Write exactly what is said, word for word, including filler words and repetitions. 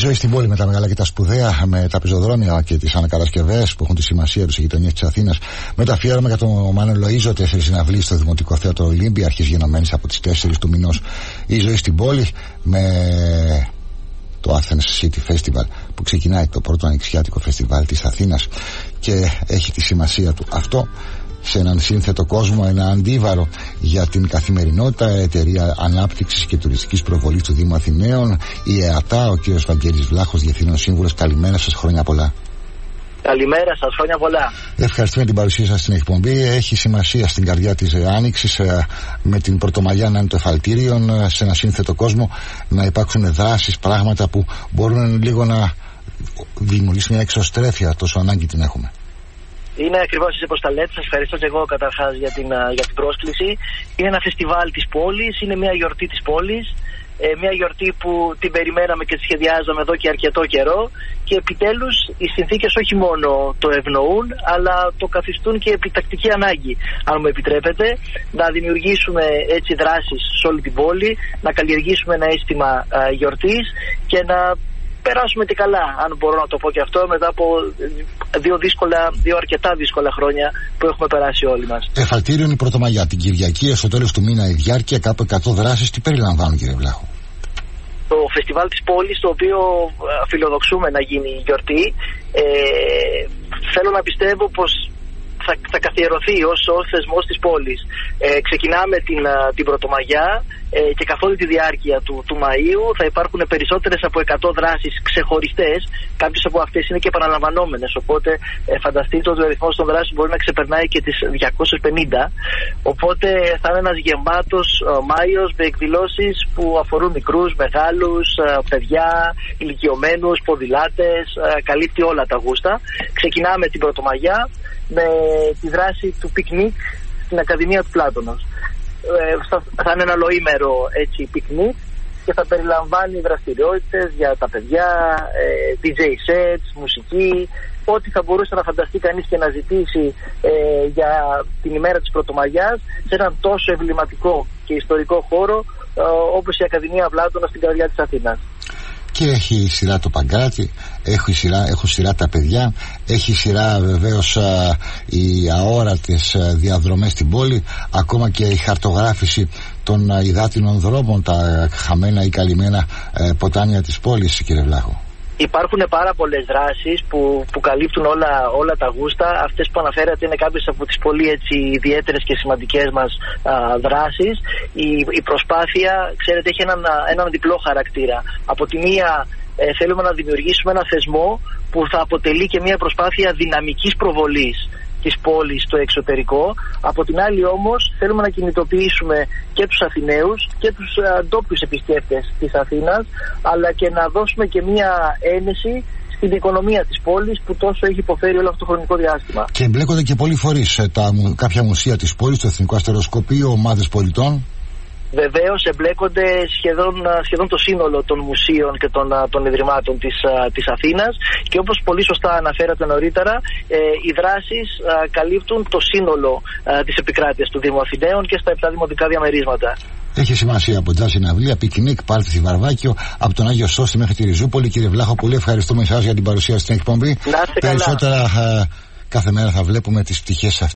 ζωή στην πόλη με τα μεγάλα και τα σπουδαία, με τα πεζοδρόμια και τις ανακατασκευές που έχουν τη σημασία τους σε γειτονιές της Αθήνας, με το αφιέρωμα για τον Μάνο Λοΐζο, τέσσερις συναυλίες στο Δημοτικό Θέατρο Ολύμπια, αρχής γενομένης από τις τέσσερις του μηνός. Η ζωή στην πόλη με το Athens City Festival που ξεκινάει, το πρώτο ανοιξιάτικο φεστιβάλ της Αθήνας, και έχει τη σημασία του αυτό σε έναν σύνθετο κόσμο, ένα αντίβαρο για την καθημερινότητα. Εταιρεία Ανάπτυξης και Τουριστικής Προβολής του Δήμου Αθηναίων, η ΕΑΤΑ, ο κύριος Βαγγέλης Βλάχος, Διευθύνων Σύμβουλος. Καλημέρα σας, χρόνια πολλά. Καλημέρα σας, χρόνια πολλά. Ευχαριστούμε την παρουσία σας στην εκπομπή. Έχει σημασία στην καρδιά της Άνοιξης, με την Πρωτομαγιά να είναι το εφαλτήριο, σε ένα σύνθετο κόσμο να υπάρξουν δράσεις, πράγματα που μπορούν λίγο να δημιουργήσουν μια εξωστρέφεια, τόσο ανάγκη την έχουμε. Είναι ακριβώς έτσι όπως τα λέτε. Σας ευχαριστώ και εγώ καταρχάς για την, για την πρόσκληση. Είναι ένα φεστιβάλ της πόλης, είναι μια γιορτή της πόλης. Ε, μια γιορτή που την περιμέναμε και τη σχεδιάζαμε εδώ και αρκετό καιρό, και επιτέλους οι συνθήκες όχι μόνο το ευνοούν, αλλά το καθιστούν και επιτακτική ανάγκη, αν μου επιτρέπετε, να δημιουργήσουμε έτσι δράσεις σε όλη την πόλη, να καλλιεργήσουμε ένα αίσθημα α, γιορτής και να περάσουμε και καλά, αν μπορώ να το πω και αυτό, μετά από δύο, δύσκολα, δύο αρκετά δύσκολα χρόνια που έχουμε περάσει όλοι μας. Εφαλτήριον η Πρωτομαγιά, την Κυριακή, στο τέλος του μήνα η διάρκεια, κάπου εκατό δράσεις. Τι περιλαμβάνουν, κύριε Βλάχο? Το φεστιβάλ της πόλης, το οποίο φιλοδοξούμε να γίνει γιορτή, ε, θέλω να πιστεύω πως θα, θα καθιερωθεί ως, ως θεσμός της πόλης. Ε, ξεκινάμε την, την Πρωτομαγιά ε, και καθ' όλη τη διάρκεια του, του Μαΐου θα υπάρχουν περισσότερες από εκατό δράσεις ξεχωριστές. Κάποιες από αυτές είναι και επαναλαμβανόμενες, οπότε ε, φανταστείτε ότι ο αριθμός των δράσεων μπορεί να ξεπερνάει και τις διακόσιες πενήντα. Οπότε θα είναι ένας γεμάτος ε, Μάιος με εκδηλώσεις που αφορούν μικρούς, μεγάλους, ε, παιδιά, ηλικιωμένους, ποδηλάτες, ε, καλύπτει όλα τα γούστα. Ξεκινάμε την Πρωτομαγιά με τη δράση του πικνίκ στην Ακαδημία του Πλάτωνος. Ε, θα είναι ένα ολοήμερο έτσι πικνίκ και θα περιλαμβάνει δραστηριότητες για τα παιδιά, ε, ντι τζέι sets, μουσική, ό,τι θα μπορούσε να φανταστεί κανείς και να ζητήσει ε, για την ημέρα της Πρωτομαγιάς σε έναν τόσο εμβληματικό και ιστορικό χώρο ε, όπως η Ακαδημία Πλάτωνα στην καρδιά της Αθήνας. Και έχει σειρά το Παγκράτη, έχει σειρά, έχουν σειρά τα παιδιά, έχει σειρά βεβαίως α, οι αόρατες α, διαδρομές στην πόλη, ακόμα και η χαρτογράφηση των α, υδάτινων δρόμων, τα χαμένα ή καλυμμένα α, ποτάμια της πόλης, κύριε Βλάχο. Υπάρχουν πάρα πολλές δράσεις που, που καλύπτουν όλα, όλα τα γούστα. Αυτές που αναφέρατε είναι κάποιες από τις πολύ έτσι ιδιαίτερες και σημαντικές μας α, δράσεις. Η, η προσπάθεια, ξέρετε, έχει έναν, έναν διπλό χαρακτήρα. Από τη μία ε, θέλουμε να δημιουργήσουμε ένα θεσμό που θα αποτελεί και μια προσπάθεια δυναμικής προβολής της πόλης στο εξωτερικό. Από την άλλη όμως θέλουμε να κινητοποιήσουμε και τους Αθηναίους και τους ντόπιους επισκέπτες της Αθήνας, αλλά και να δώσουμε και μια ένεση στην οικονομία της πόλης που τόσο έχει υποφέρει όλο αυτό το χρονικό διάστημα. Και εμπλέκονται και πολλοί φορείς, τα, κάποια μουσεία της πόλης, το Εθνικό Αστεροσκοπείο, ομάδες πολιτών. Βεβαίως εμπλέκονται σχεδόν, σχεδόν το σύνολο των μουσείων και των, των ιδρυμάτων της, της Αθήνας, και όπως πολύ σωστά αναφέρατε νωρίτερα, ε, οι δράσεις α, καλύπτουν το σύνολο α, της επικράτειας του Δήμου Αθηναίων και στα επτά δημοτικά διαμερίσματα. Έχει σημασία από τζάζ συναυλία, πικνίκ, πάρτι στη Βαρβάκιο, από τον Άγιο Σώστη μέχρι τη Ριζούπολη. Κύριε Βλάχο, πολύ ευχαριστούμε εσάς για την παρουσία στην εκπομπή. Να είστε καλά. Περισσότερα α, κάθε μέρα θα βλέπουμε τις πτυχές αυτές.